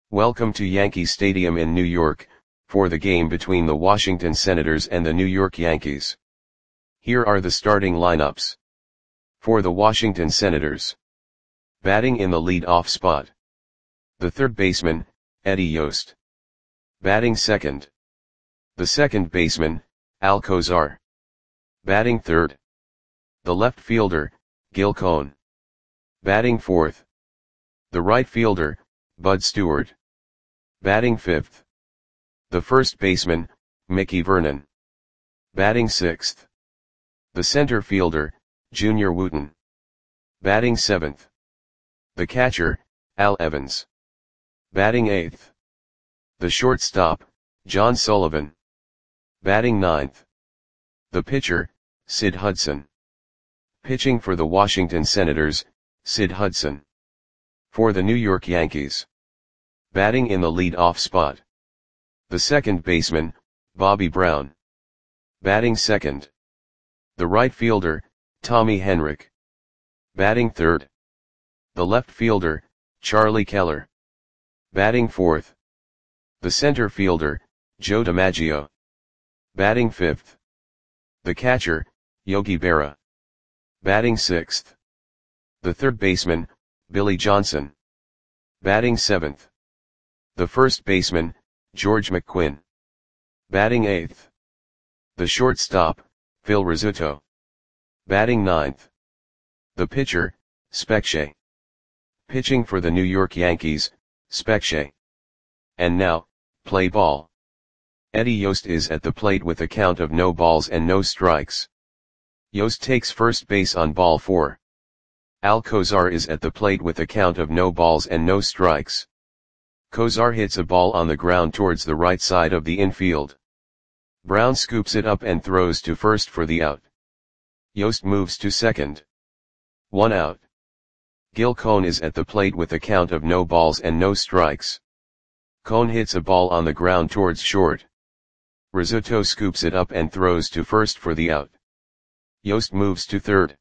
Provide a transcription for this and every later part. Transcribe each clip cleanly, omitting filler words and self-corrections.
Welcome to Yankee Stadium in New York, for the game between the Washington Senators and the New York Yankees. Here are the starting lineups. For the Washington Senators. Batting in the lead-off spot. The third baseman, Eddie Yost. Batting second. The second baseman, Al Cozart. Batting third. The left fielder, Gil Cone. Batting fourth. The right fielder, Bud Stewart. Batting fifth. The first baseman, Mickey Vernon. Batting sixth. The center fielder, Junior Wooten. Batting seventh. The catcher, Al Evans. Batting eighth. The shortstop, John Sullivan. Batting ninth. The pitcher, Sid Hudson. Pitching for the Washington Senators, Sid Hudson. For the New York Yankees. Batting in the lead-off spot. The second baseman, Bobby Brown. Batting second. The right fielder, Tommy Henrich. Batting third. The left fielder, Charlie Keller. Batting fourth. The center fielder, Joe DiMaggio. Batting fifth. The catcher, Yogi Berra. Batting sixth. The third baseman, Billy Johnson. Batting seventh. The first baseman, George McQuinn. Batting eighth. The shortstop, Phil Rizzuto. Batting ninth. The pitcher, Spec Shea. Pitching for the New York Yankees, Spec Shea. And now, play ball. Eddie Yost is at the plate with a count of no balls and no strikes. Yost takes first base on ball 4. Al Cozart is at the plate with a count of no balls and no strikes. Cozart hits a ball on the ground towards the right side of the infield. Brown scoops it up and throws to first for the out. Yost moves to second. 1 out. Gil Cone is at the plate with a count of no balls and no strikes. Cone hits a ball on the ground towards short. Rizzuto scoops it up and throws to first for the out. Yost moves to third.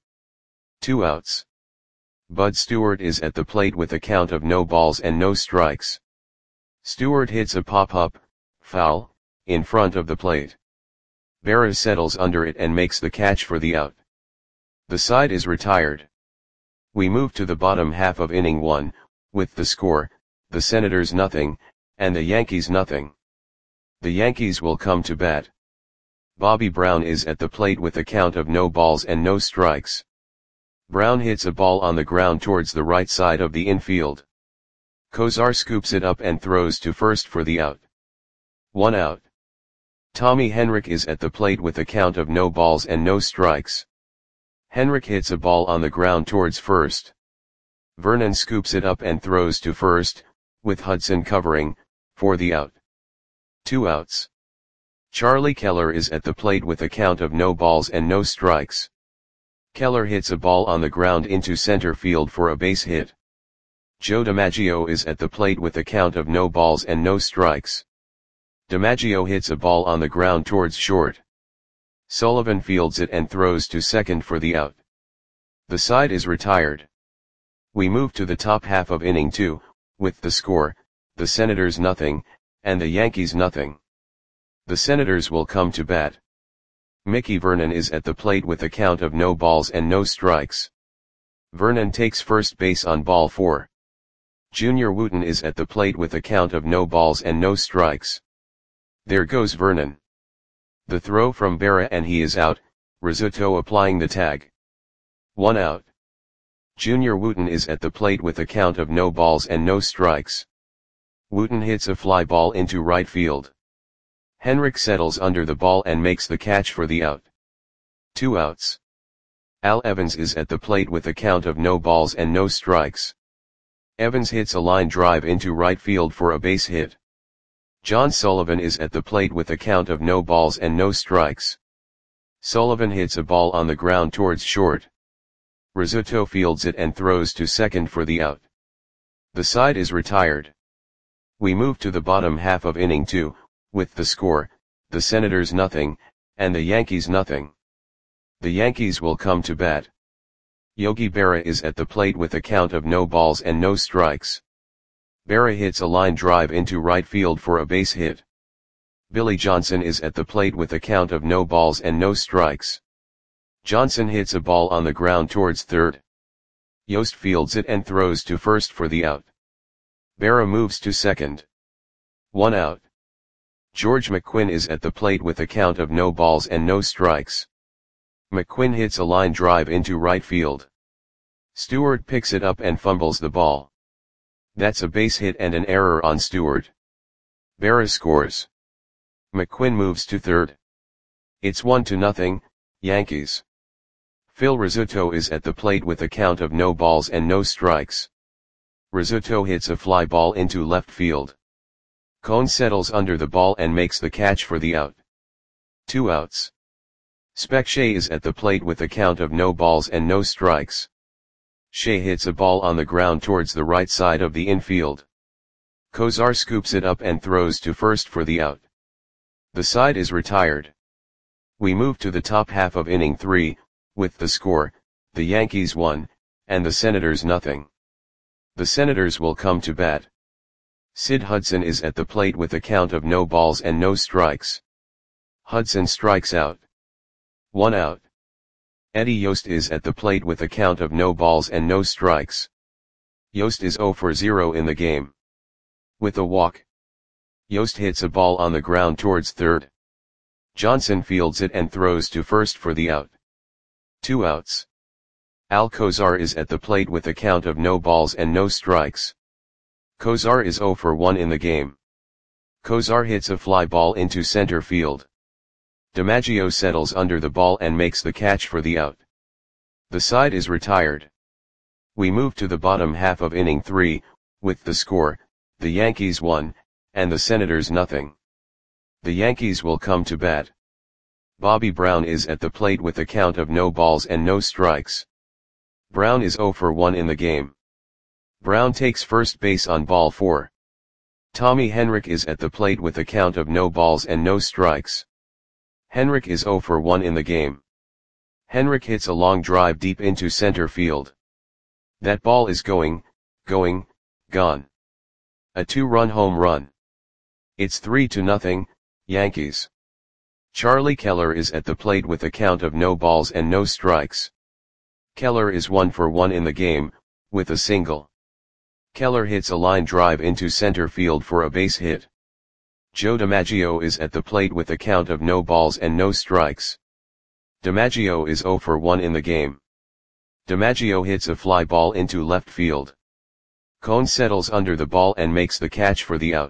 2 outs. Bud Stewart is at the plate with a count of no balls and no strikes. Stewart hits a pop-up, foul, in front of the plate. Berra settles under it and makes the catch for the out. The side is retired. We move to the bottom half of inning 1, with the score, the Senators nothing, and the Yankees nothing. The Yankees will come to bat. Bobby Brown is at the plate with a count of no balls and no strikes. Brown hits a ball on the ground towards the right side of the infield. Cozart scoops it up and throws to first for the out. 1 out. Tommy Henrich is at the plate with a count of no balls and no strikes. Henrich hits a ball on the ground towards first. Vernon scoops it up and throws to first, with Hudson covering, for the out. 2 outs. Charlie Keller is at the plate with a count of no balls and no strikes. Keller hits a ball on the ground into center field for a base hit. Joe DiMaggio is at the plate with a count of no balls and no strikes. DiMaggio hits a ball on the ground towards short. Sullivan fields it and throws to second for the out. The side is retired. We move to the top half of inning 2, with the score, the Senators nothing, and the Yankees nothing. The Senators will come to bat. Mickey Vernon is at the plate with a count of no balls and no strikes. Vernon takes first base on ball 4. Junior Wooten is at the plate with a count of no balls and no strikes. There goes Vernon. The throw from Berra and he is out, Rizzuto applying the tag. 1 out. Junior Wooten is at the plate with a count of no balls and no strikes. Wooten hits a fly ball into right field. Henrich settles under the ball and makes the catch for the out. 2 outs. Al Evans is at the plate with a count of no balls and no strikes. Evans hits a line drive into right field for a base hit. John Sullivan is at the plate with a count of no balls and no strikes. Sullivan hits a ball on the ground towards short. Rizzuto fields it and throws to second for the out. The side is retired. We move to the bottom half of inning 2, with the score, the Senators nothing, and the Yankees nothing. The Yankees will come to bat. Yogi Berra is at the plate with a count of no balls and no strikes. Berra hits a line drive into right field for a base hit. Billy Johnson is at the plate with a count of no balls and no strikes. Johnson hits a ball on the ground towards third. Yost fields it and throws to first for the out. Berra moves to second. 1 out. George McQuinn is at the plate with a count of no balls and no strikes. McQuinn hits a line drive into right field. Stewart picks it up and fumbles the ball. That's a base hit and an error on Stewart. Berra scores. McQuinn moves to third. It's 1-0, Yankees. Phil Rizzuto is at the plate with a count of no balls and no strikes. Rizzuto hits a fly ball into left field. Cone settles under the ball and makes the catch for the out. 2 outs. Spec Shea is at the plate with a count of no balls and no strikes. Shea hits a ball on the ground towards the right side of the infield. Kozar scoops it up and throws to first for the out. The side is retired. We move to the top half of inning 3, with the score, the Yankees 1, and the Senators nothing. The Senators will come to bat. Sid Hudson is at the plate with a count of no balls and no strikes. Hudson strikes out. 1 out. Eddie Yost is at the plate with a count of no balls and no strikes. Yost is 0 for 0 in the game. With a walk. Yost hits a ball on the ground towards third. Johnson fields it and throws to first for the out. 2 outs. Al Kozar is at the plate with a count of no balls and no strikes. Kozar is 0 for 1 in the game. Kozar hits a fly ball into center field. DiMaggio settles under the ball and makes the catch for the out. The side is retired. We move to the bottom half of inning 3, with the score, the Yankees 1, and the Senators nothing. The Yankees will come to bat. Bobby Brown is at the plate with a count of no balls and no strikes. Brown is 0 for 1 in the game. Brown takes first base on ball 4. Tommy Henrich is at the plate with a count of no balls and no strikes. Henrich is 0 for 1 in the game. Henrich hits a long drive deep into center field. That ball is gone. A 2-run home run. It's 3-0, Yankees. Charlie Keller is at the plate with a count of no balls and no strikes. Keller is 1 for 1 in the game, with a single. Keller hits a line drive into center field for a base hit. Joe DiMaggio is at the plate with a count of no balls and no strikes. DiMaggio is 0 for 1 in the game. DiMaggio hits a fly ball into left field. Cone settles under the ball and makes the catch for the out.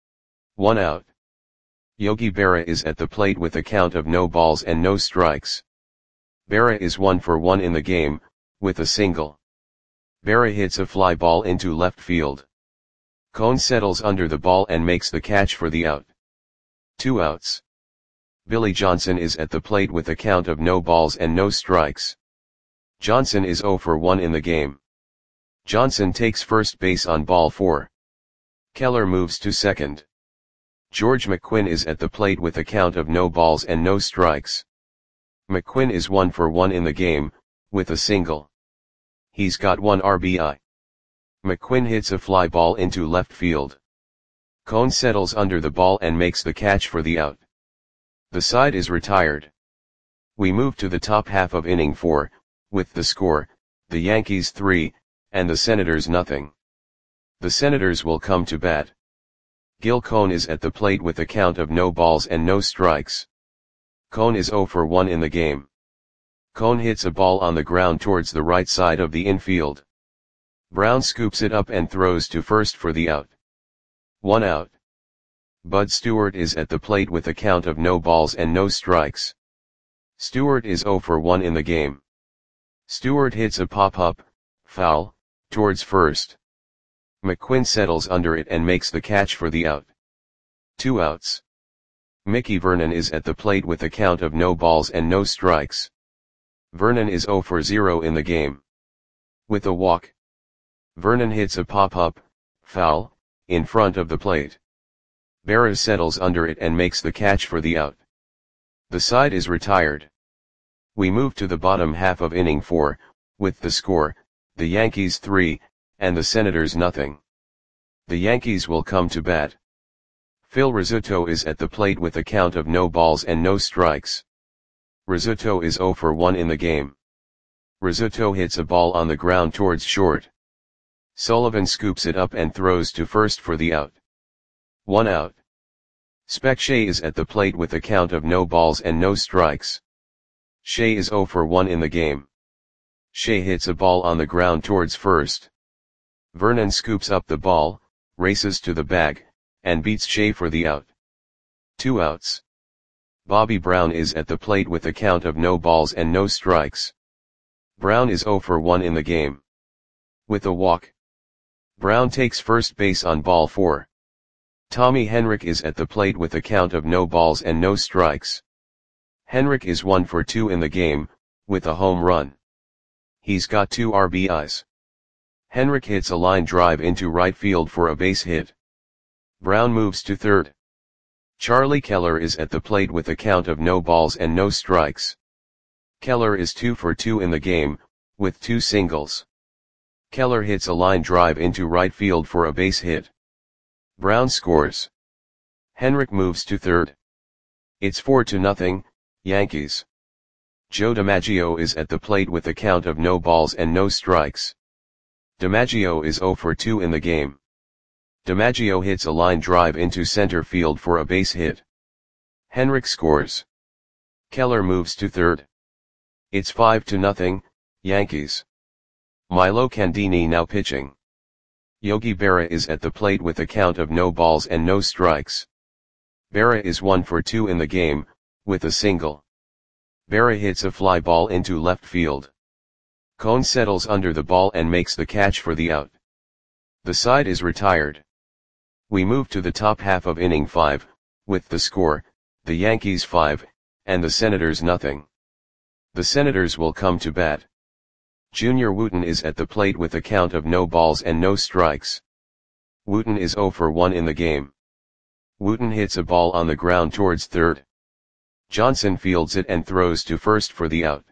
1 out. Yogi Berra is at the plate with a count of no balls and no strikes. Berra is 1 for 1 in the game, with a single. Berra hits a fly ball into left field. Cone settles under the ball and makes the catch for the out. 2 outs. Billy Johnson is at the plate with a count of no balls and no strikes. Johnson is 0 for 1 in the game. Johnson takes first base on ball 4. Keller moves to second. George McQuinn is at the plate with a count of no balls and no strikes. McQuinn is 1 for 1 in the game, with a single. He's got 1 RBI. McQuinn hits a fly ball into left field. Cone settles under the ball and makes the catch for the out. The side is retired. We move to the top half of inning 4, with the score, the Yankees 3, and the Senators nothing. The Senators will come to bat. Gil Cone is at the plate with a count of no balls and no strikes. Cone is 0 for 1 in the game. Cone hits a ball on the ground towards the right side of the infield. Brown scoops it up and throws to first for the out. 1 out. Bud Stewart is at the plate with a count of no balls and no strikes. Stewart is 0 for 1 in the game. Stewart hits a pop-up, foul, towards first. McQuinn settles under it and makes the catch for the out. 2 outs. Mickey Vernon is at the plate with a count of no balls and no strikes. Vernon is 0 for 0 in the game. With a walk. Vernon hits a pop-up, foul, in front of the plate. Berra settles under it and makes the catch for the out. The side is retired. We move to the bottom half of inning 4, with the score, the Yankees 3, and the Senators nothing. The Yankees will come to bat. Phil Rizzuto is at the plate with a count of no balls and no strikes. Rizzuto is 0 for 1 in the game. Rizzuto hits a ball on the ground towards short. Sullivan scoops it up and throws to first for the out. 1 out. Spec Shea is at the plate with a count of no balls and no strikes. Shea is 0 for 1 in the game. Shea hits a ball on the ground towards first. Vernon scoops up the ball, races to the bag, and beats Shea for the out. 2 outs. Bobby Brown is at the plate with a count of no balls and no strikes. Brown is 0 for 1 in the game. With a walk, Brown takes first base on ball 4. Tommy Henrich is at the plate with a count of no balls and no strikes. Henrich is 1 for 2 in the game, with a home run. He's got 2 RBIs. Henrich hits a line drive into right field for a base hit. Brown moves to third. Charlie Keller is at the plate with a count of no balls and no strikes. Keller is 2 for 2 in the game, with 2 singles. Keller hits a line drive into right field for a base hit. Brown scores. Henrich moves to third. It's 4-0, Yankees. Joe DiMaggio is at the plate with a count of no balls and no strikes. DiMaggio is 0 for 2 in the game. DiMaggio hits a line drive into center field for a base hit. Henrich scores. Keller moves to third. It's 5-0, Yankees. Milo Candini now pitching. Yogi Berra is at the plate with a count of no balls and no strikes. Berra is 1 for 2 in the game, with a single. Berra hits a fly ball into left field. Cone settles under the ball and makes the catch for the out. The side is retired. We move to the top half of inning 5, with the score, the Yankees 5, and the Senators nothing. The Senators will come to bat. Junior Wooten is at the plate with a count of no balls and no strikes. Wooten is 0 for 1 in the game. Wooten hits a ball on the ground towards third. Johnson fields it and throws to first for the out.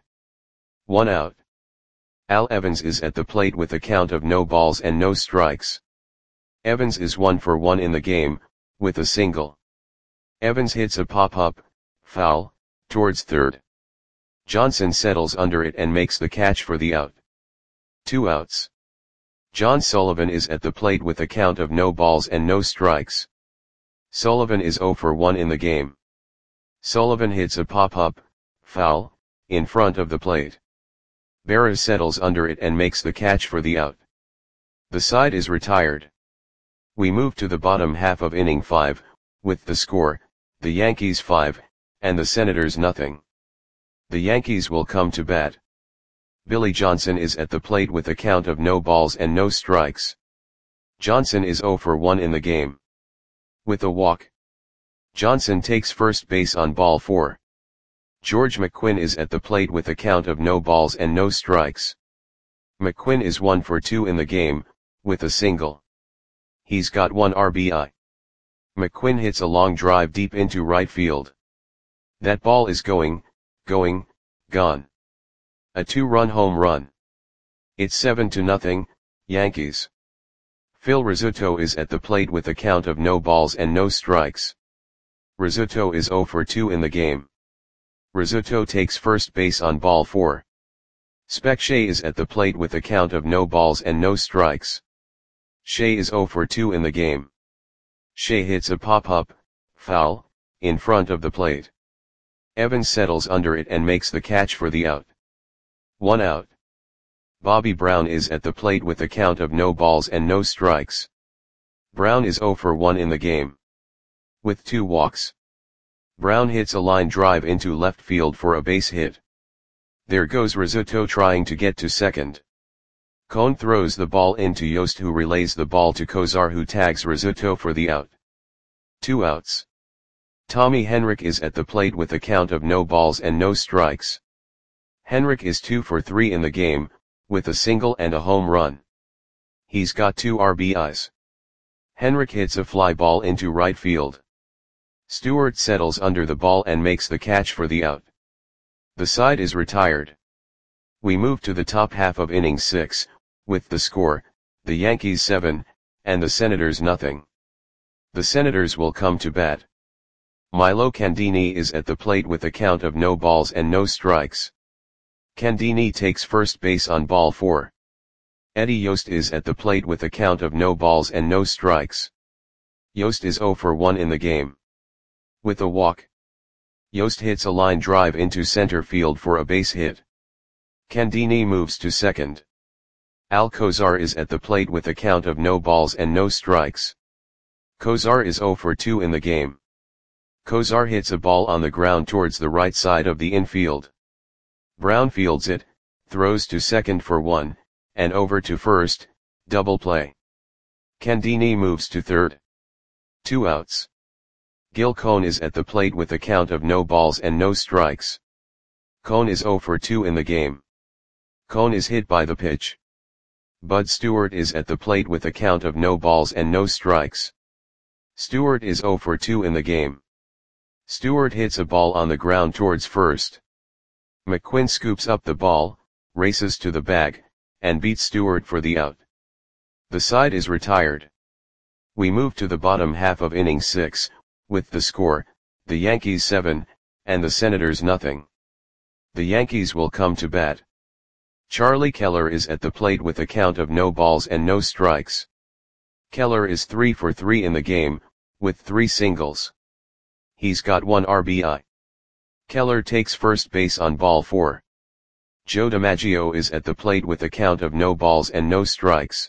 1 out. Al Evans is at the plate with a count of no balls and no strikes. Evans is 1 for 1 in the game, with a single. Evans hits a pop-up, foul, towards third. Johnson settles under it and makes the catch for the out. 2 outs. John Sullivan is at the plate with a count of no balls and no strikes. Sullivan is 0 for 1 in the game. Sullivan hits a pop-up, foul, in front of the plate. Berra settles under it and makes the catch for the out. The side is retired. We move to the bottom half of inning 5, with the score, the Yankees 5, and the Senators nothing. The Yankees will come to bat. Billy Johnson is at the plate with a count of no balls and no strikes. Johnson is 0 for 1 in the game. With a walk, Johnson takes first base on ball 4. George McQuinn is at the plate with a count of no balls and no strikes. McQuinn is 1 for 2 in the game, with a single. He's got 1 RBI. McQuinn hits a long drive deep into right field. That ball is gone. A 2-run home run. It's 7-0, Yankees. Phil Rizzuto is at the plate with a count of no balls and no strikes. Rizzuto is 0 for 2 in the game. Rizzuto takes first base on ball 4. Spec Shea is at the plate with a count of no balls and no strikes. Shea is 0 for 2 in the game. Shea hits a pop-up, foul, in front of the plate. Evans settles under it and makes the catch for the out. 1 out. Bobby Brown is at the plate with a count of no balls and no strikes. Brown is 0 for 1 in the game. With 2 walks, Brown hits a line drive into left field for a base hit. There goes Rizzuto trying to get to second. Cone throws the ball into Yost, who relays the ball to Kozar, who tags Rizzuto for the out. 2 outs. Tommy Henrich is at the plate with a count of no balls and no strikes. Henrich is 2 for 3 in the game, with a single and a home run. He's got 2 RBIs. Henrich hits a fly ball into right field. Stewart settles under the ball and makes the catch for the out. The side is retired. We move to the top half of inning 6, with the score, the Yankees 7, and the Senators nothing. The Senators will come to bat. Milo Candini is at the plate with a count of no balls and no strikes. Candini takes first base on ball 4. Eddie Yost is at the plate with a count of no balls and no strikes. Yost is 0 for 1 in the game. With a walk, Yost hits a line drive into center field for a base hit. Candini moves to second. Alcozar is at the plate with a count of no balls and no strikes. Cozar is 0 for 2 in the game. Cozar hits a ball on the ground towards the right side of the infield. Brown fields it, throws to second for 1, and over to first, double play. Candini moves to third. 2 outs. Gil Cone is at the plate with a count of no balls and no strikes. Cone is 0 for 2 in the game. Cone is hit by the pitch. Bud Stewart is at the plate with a count of no balls and no strikes. Stewart is 0 for 2 in the game. Stewart hits a ball on the ground towards first. McQuinn scoops up the ball, races to the bag, and beats Stewart for the out. The side is retired. We move to the bottom half of inning 6, with the score, the Yankees 7, and the Senators nothing. The Yankees will come to bat. Charlie Keller is at the plate with a count of no balls and no strikes. Keller is 3 for 3 in the game, with 3 singles. He's got 1 RBI. Keller takes first base on ball 4. Joe DiMaggio is at the plate with a count of no balls and no strikes.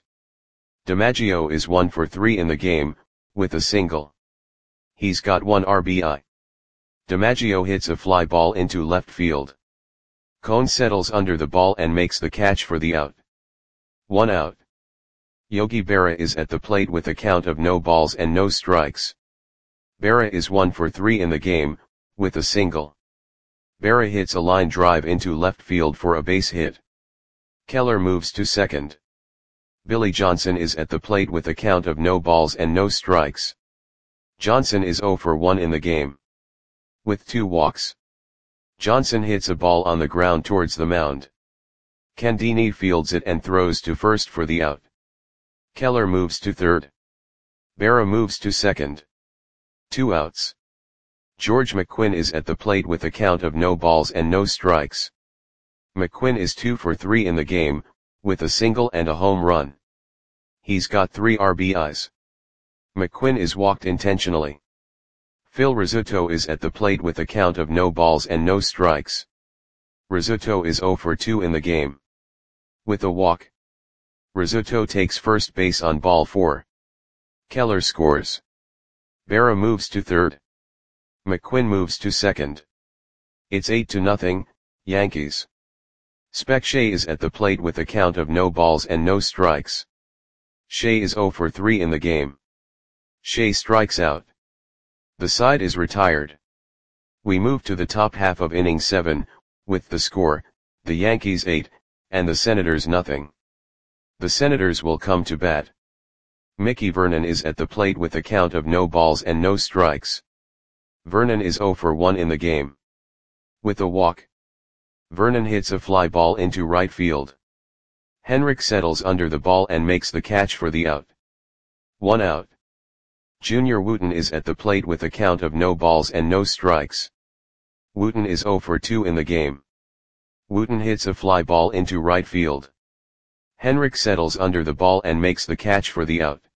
DiMaggio is 1 for 3 in the game, with a single. He's got 1 RBI. DiMaggio hits a fly ball into left field. Cone settles under the ball and makes the catch for the out. 1 out. Yogi Berra is at the plate with a count of no balls and no strikes. Berra is 1 for 3 in the game, with a single. Berra hits a line drive into left field for a base hit. Keller moves to second. Billy Johnson is at the plate with a count of no balls and no strikes. Johnson is 0 for 1 in the game. With 2 walks. Johnson hits a ball on the ground towards the mound. Candini fields it and throws to first for the out. Keller moves to third. Berra moves to second. 2 outs. George McQuinn is at the plate with a count of no balls and no strikes. McQuinn is 2 for 3 in the game, with a single and a home run. He's got 3 RBIs. McQuinn is walked intentionally. Phil Rizzuto is at the plate with a count of no balls and no strikes. Rizzuto is 0 for 2 in the game. With a walk, Rizzuto takes first base on ball 4. Keller scores. Berra moves to third. McQuinn moves to second. It's 8-0, Yankees. Spec Shea is at the plate with a count of no balls and no strikes. Shea is 0 for 3 in the game. Shea strikes out. The side is retired. We move to the top half of inning 7, with the score, the Yankees 8, and the Senators nothing. The Senators will come to bat. Mickey Vernon is at the plate with a count of no balls and no strikes. Vernon is 0 for 1 in the game. With a walk, Vernon hits a fly ball into right field. Henrik settles under the ball and makes the catch for the out. 1 out. Junior Wooten is at the plate with a count of no balls and no strikes. Wooten is 0 for 2 in the game. Wooten hits a fly ball into right field. Henrik settles under the ball and makes the catch for the out.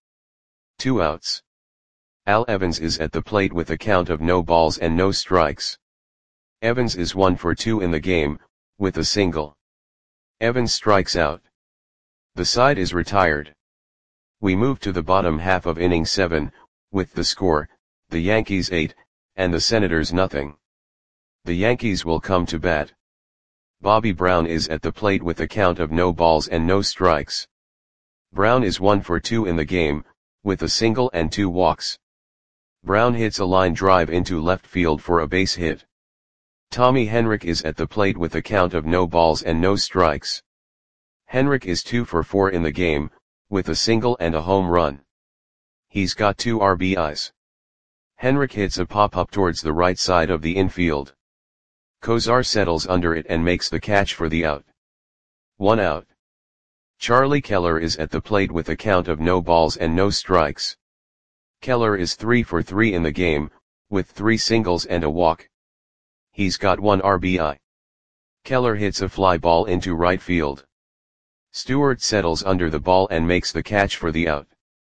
2 outs. Al Evans is at the plate with a count of no balls and no strikes. Evans is 1 for 2 in the game, with a single. Evans strikes out. The side is retired. We move to the bottom half of inning 7, with the score, the Yankees 8, and the Senators nothing. The Yankees will come to bat. Bobby Brown is at the plate with a count of no balls and no strikes. Brown is 1 for 2 in the game, with a single and 2 walks. Brown hits a line drive into left field for a base hit. Tommy Henrik is at the plate with a count of no balls and no strikes. Henrik is 2 for 4 in the game, with a single and a home run. He's got 2 RBIs. Henrik hits a pop-up towards the right side of the infield. Cozar settles under it and makes the catch for the out. 1 out. Charlie Keller is at the plate with a count of no balls and no strikes. Keller is 3 for 3 in the game, with 3 singles and a walk. He's got 1 RBI. Keller hits a fly ball into right field. Stewart settles under the ball and makes the catch for the out.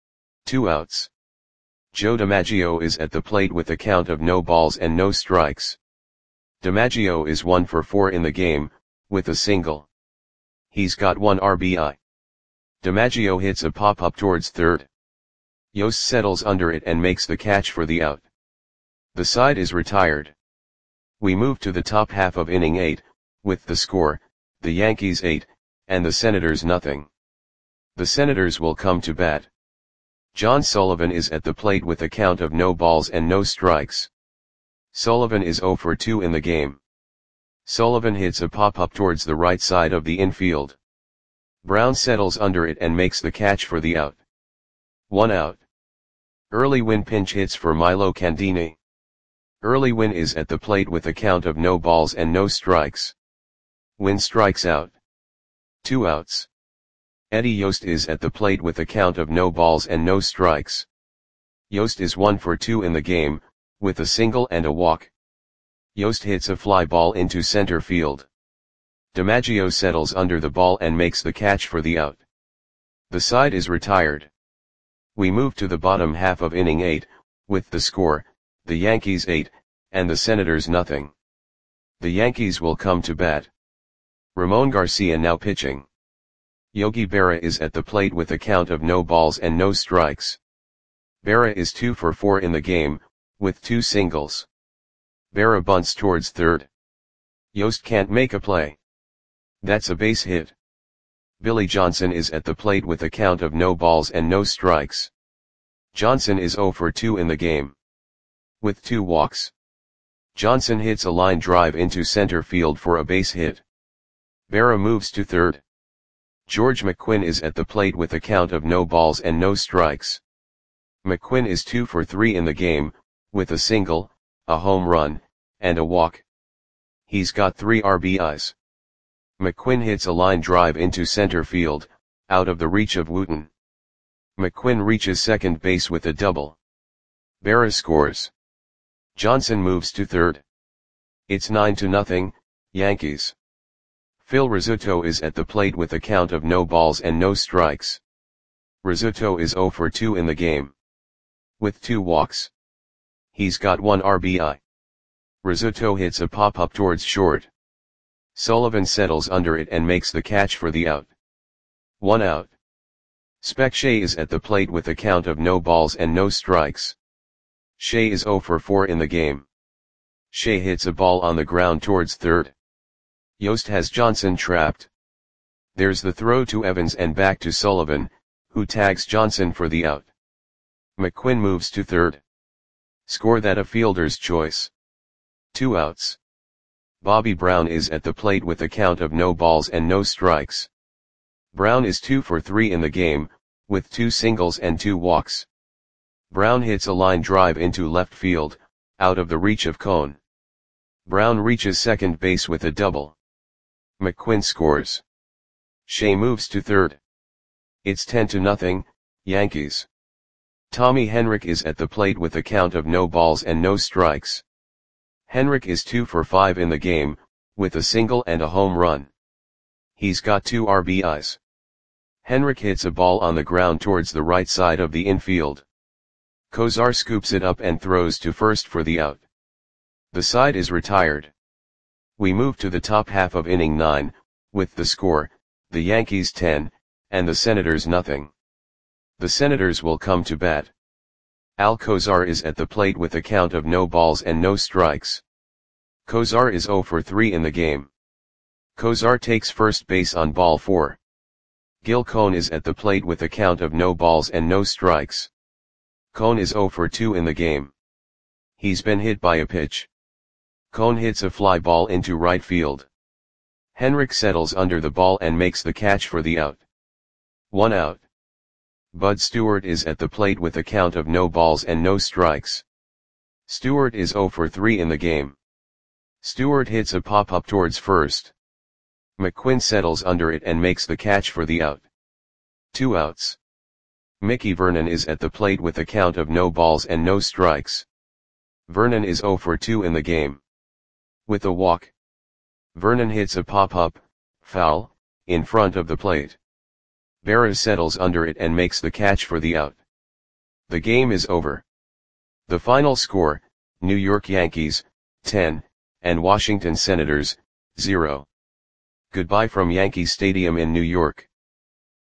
2 outs. Joe DiMaggio is at the plate with a count of no balls and no strikes. DiMaggio is 1 for 4 in the game, with a single. He's got 1 RBI. DiMaggio hits a pop-up towards third. Yost settles under it and makes the catch for the out. The side is retired. We move to the top half of inning 8, with the score, the Yankees 8, and the Senators nothing. The Senators will come to bat. John Sullivan is at the plate with a count of no balls and no strikes. Sullivan is 0 for 2 in the game. Sullivan hits a pop-up towards the right side of the infield. Brown settles under it and makes the catch for the out. 1 out. Early Win pinch hits for Milo Candini. Early Win is at the plate with a count of no balls and no strikes. Win strikes out. 2 outs. Eddie Yost is at the plate with a count of no balls and no strikes. Yost is 1 for 2 in the game, with a single and a walk. Yost hits a fly ball into center field. DiMaggio settles under the ball and makes the catch for the out. The side is retired. We move to the bottom half of inning 8, with the score, the Yankees 8, and the Senators nothing. The Yankees will come to bat. Ramon Garcia now pitching. Yogi Berra is at the plate with a count of no balls and no strikes. Berra is 2 for 4 in the game, with 2 singles. Berra bunts towards third. Yost can't make a play. That's a base hit. Billy Johnson is at the plate with a count of no balls and no strikes. Johnson is 0 for 2 in the game. With 2 walks. Johnson hits a line drive into center field for a base hit. Berra moves to third. George McQuinn is at the plate with a count of no balls and no strikes. McQuinn is 2 for 3 in the game, with a single, a home run, and a walk. He's got 3 RBIs. McQuinn hits a line drive into center field, out of the reach of Wooten. McQuinn reaches second base with a double. Berra scores. Johnson moves to third. It's 9-0, Yankees. Phil Rizzuto is at the plate with a count of no balls and no strikes. Rizzuto is 0 for 2 in the game. With 2 walks. He's got 1 RBI. Rizzuto hits a pop-up towards short. Sullivan settles under it and makes the catch for the out. 1 out. Spec Shea is at the plate with a count of no balls and no strikes. Shea is 0 for 4 in the game. Shea hits a ball on the ground towards third. Yost has Johnson trapped. There's the throw to Evans and back to Sullivan, who tags Johnson for the out. McQuinn moves to third. Score that a fielder's choice. 2 outs. Bobby Brown is at the plate with a count of no balls and no strikes. Brown is 2 for 3 in the game, with 2 singles and 2 walks. Brown hits a line drive into left field, out of the reach of Cone. Brown reaches second base with a double. McQuinn scores. Shea moves to third. It's 10-0, Yankees. Tommy Henrich is at the plate with a count of no balls and no strikes. Henrich is 2 for 5 in the game, with a single and a home run. He's got 2 RBIs. Henrich hits a ball on the ground towards the right side of the infield. Kozar scoops it up and throws to first for the out. The side is retired. We move to the top half of inning 9, with the score, the Yankees 10, and the Senators nothing. The Senators will come to bat. Al Kozar is at the plate with a count of no balls and no strikes. Kozar is 0 for 3 in the game. Kozar takes first base on ball 4. Gil Cone is at the plate with a count of no balls and no strikes. Cone is 0 for 2 in the game. He's been hit by a pitch. Cone hits a fly ball into right field. Henrich settles under the ball and makes the catch for the out. 1 out. Bud Stewart is at the plate with a count of no balls and no strikes. Stewart is 0 for 3 in the game. Stewart hits a pop-up towards first. McQuinn settles under it and makes the catch for the out. 2 outs. Mickey Vernon is at the plate with a count of no balls and no strikes. Vernon is 0 for 2 in the game. With a walk, Vernon hits a pop-up, foul, in front of the plate. Berra settles under it and makes the catch for the out. The game is over. The final score, New York Yankees, 10, and Washington Senators, 0. Goodbye from Yankee Stadium in New York.